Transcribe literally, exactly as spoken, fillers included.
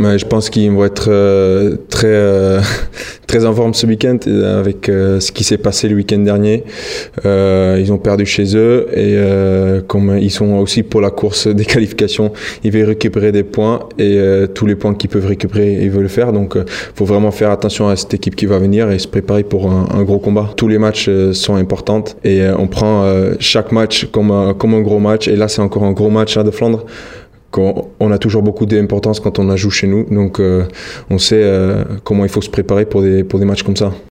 Mais je pense qu'ils vont être euh, très, euh, très en forme ce week-end avec euh, ce qui s'est passé le week-end dernier. Euh, ils ont perdu chez eux et euh, comme ils sont aussi pour la course des qualifications, ils veulent récupérer des points et euh, tous les points qu'ils peuvent récupérer, ils veulent le faire. Donc il euh, faut vraiment faire attention à cette équipe qui va venir et se préparer pour un, un gros combat. Tous les matchs euh, sont importants et euh, on prend euh, chaque match comme un, comme un gros match. Et là, c'est encore un gros match à de Flandre. On a toujours beaucoup d'importance quand on a joué chez nous, donc euh, on sait euh, comment il faut se préparer pour des, pour des matchs comme ça.